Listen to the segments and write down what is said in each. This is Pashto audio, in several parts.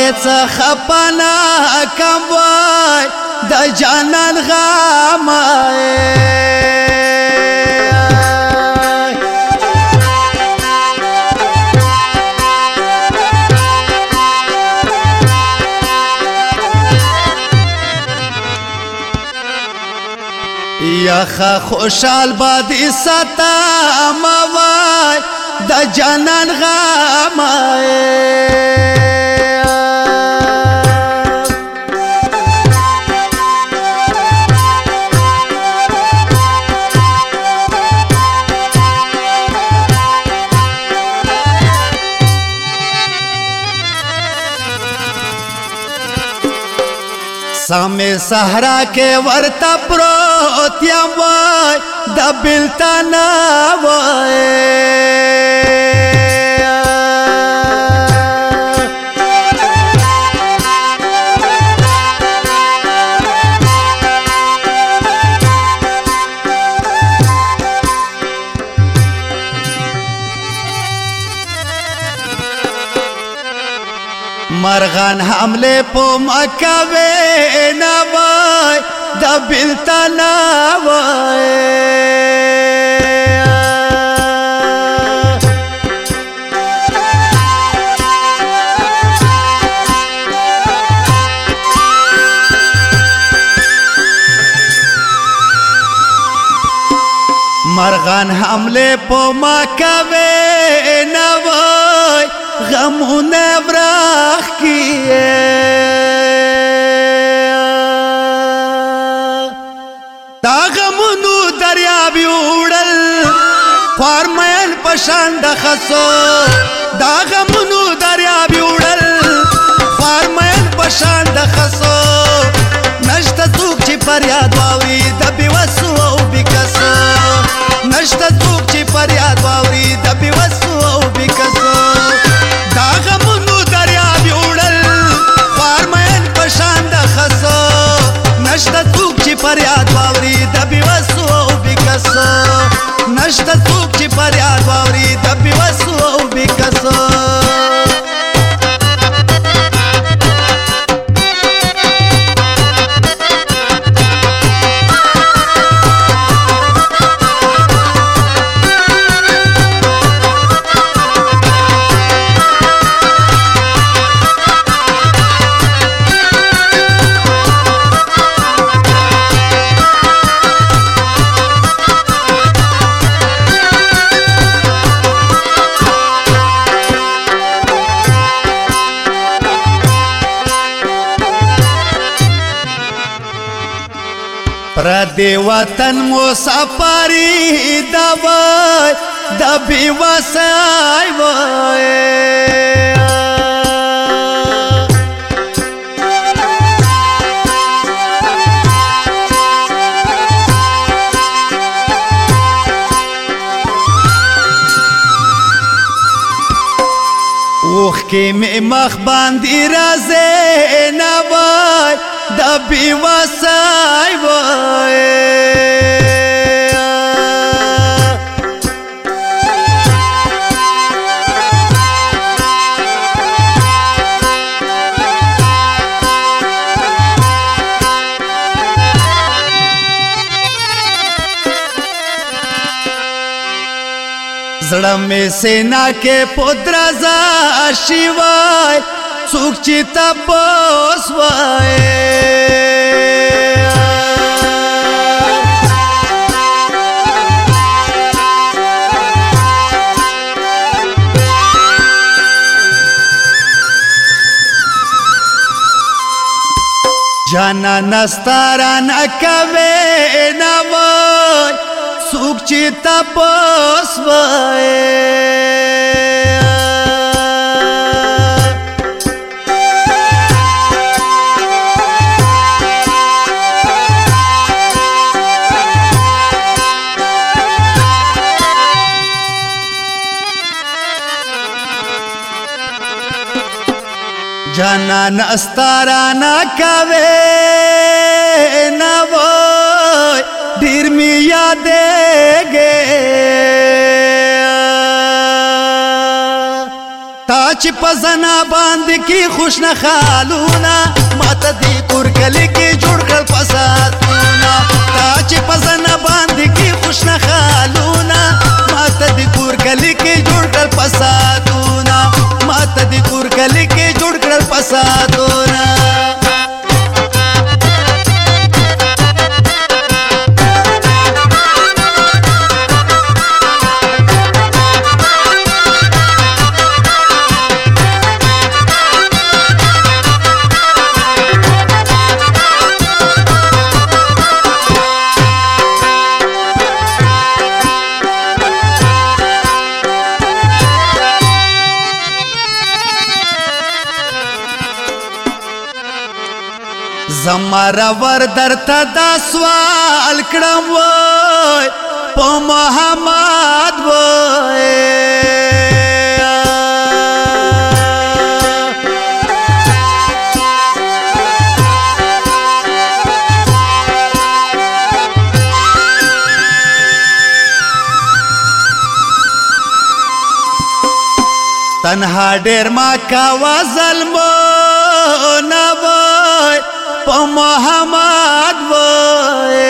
څخه پنا کم وای د جانان غم یخ خوشحال بادی ستا موای د جانان غم سامے صحرا کے ورتا پروت یم وای د بلتان وای مرغان حمله پو مکوي نه وای د بلتان وای مرغان حمله پو مکوي نه وای غمونه براخ کیه دا غمونو دریاب یوړل خورمین پشان د خسو دا غمونو دریاب یوړل خورمین پشان د خسو نشته څوک چې فریاد واوري د بېوسو او بېکسو نشته څوک چې فریاد واوري د بېوسو او بېکسو فریاد واوري د بېوسو او بېکسو نشته څوک چې فریاد واوري د بېوسو او بېکسو پردی وطن مسافری دا وای د بېوسۍ وای اوښکې مې مخ باندې راځي نه وای د بېوسۍ وای زړه مې سینا کې پودرازا شي وای څوک چې تپوس وای جانا نستارا نکوي نه وای څوک چې تپوس وای جانان استارانا کوي نه وای ډیر می یادېږي تا چې په زنا باندې کې خوشنه خالونه ماته دې کور کلی کې جوړ کړل فسادونه تا چې په زنا باندې کې خوشنه خالونه ماته دې کور کلی کې جوړ کړل فسادونه ماته دې کور کلی کې جوړ کړل فسادونه زمارا ور درته دا سوال کړم وای په محمد وای تنها ډېر ما کاوه ظلمونه وای په محمد وای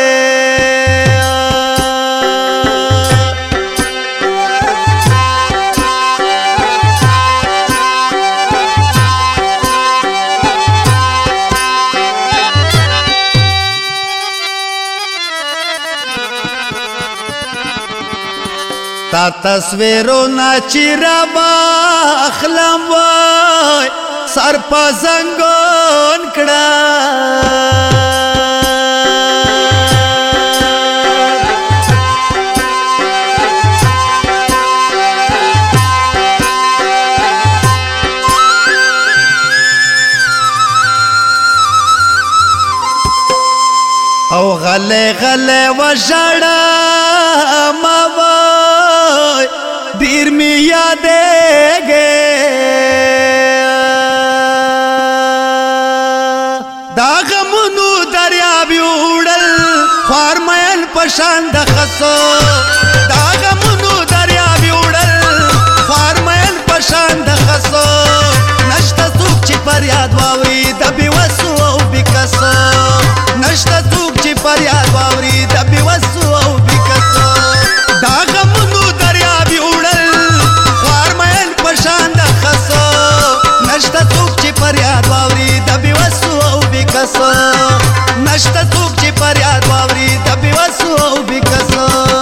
تا تصویرونه چې راواخلم وای سر په زنګون کړه او غلې غلې وژړم وای ډېر مې یادېږي دا غمونو دریاب یوړل خوار مین په شان د خسو دا غمونو دریاب یوړل خوار مین په شان د خسو نشته څوک چې فریاد واوري د بېوسو او بېکسو نشته څوک چې فریاد واوري د بېوسو او بېکسو دا غمونو دریاب یوړل خوار مین په شان د خسو نشته څوک چې فریاد واوري د بېوسو او بېکسو نشته څوک چې فریاد واوري د بېوسو او بېکسو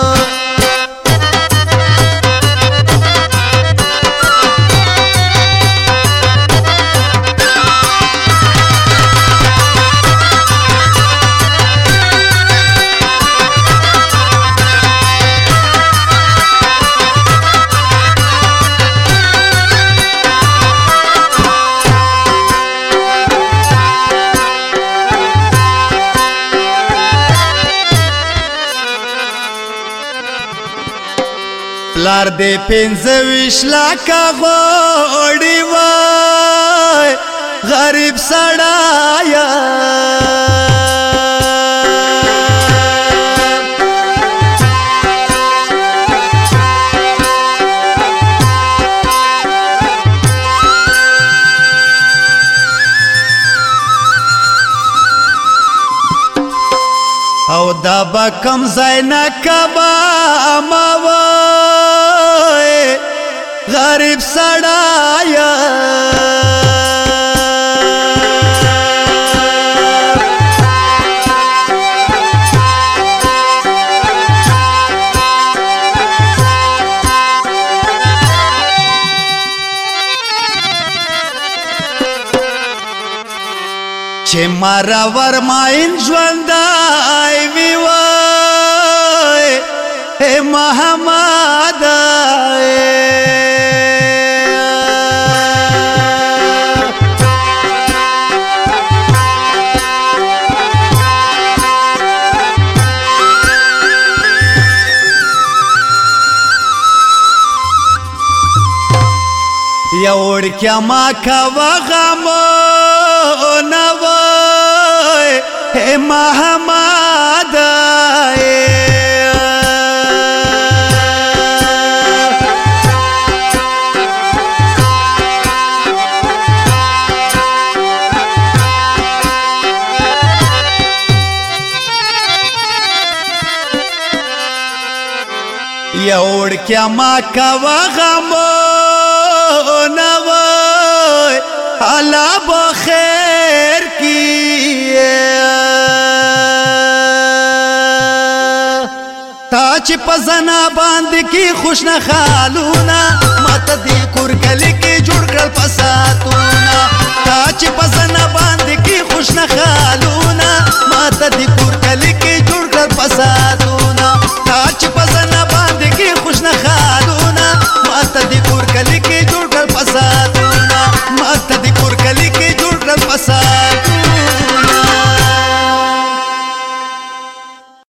پلار دې 25 لاکه غوړي وای غریب سړی او دا به کم ځای نه کبم وای غریب سړی چې مارا ورماین ژوندی وي وای اے محمد یا وړکیا ما کاوه غمونه وای اے محمد یوڑ کیا ما کوا غمونه وای الله بخیر کی تا چې پزنا باندې کی خوشنه خالونه ماته دی کور کلی کی جوړ کړل فساتونه تا چې پزنا باندې کی خوشنه خالونه ماته دی کور کلی کی جوړ کړل فساتونه تا چې پزنا باندې کی خوشنه خالونه ماته دی کور کلی کی جوړ کړل فساتونه ماته دی کور کلی کی جوړ کړل فساتونه